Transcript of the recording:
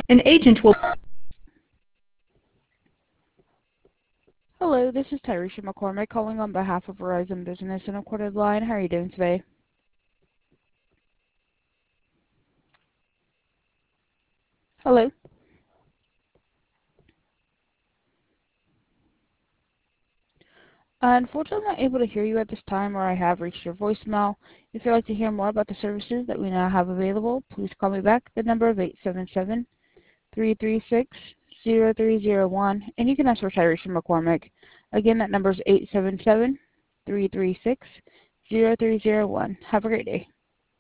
An agent will. Hello, this is Tyresha McCormick calling on behalf of Verizon Business and Recorded Line. How are you doing today? Hello. Unfortunately, I'm not able to hear you at this time, or I have reached your voicemail. If you'd like to hear more about the services that we now have available, please call me back. The number of 877-336-0301, and you can ask for Tyresha McCormick. Again, that number is 877-336-0301. Have a great day.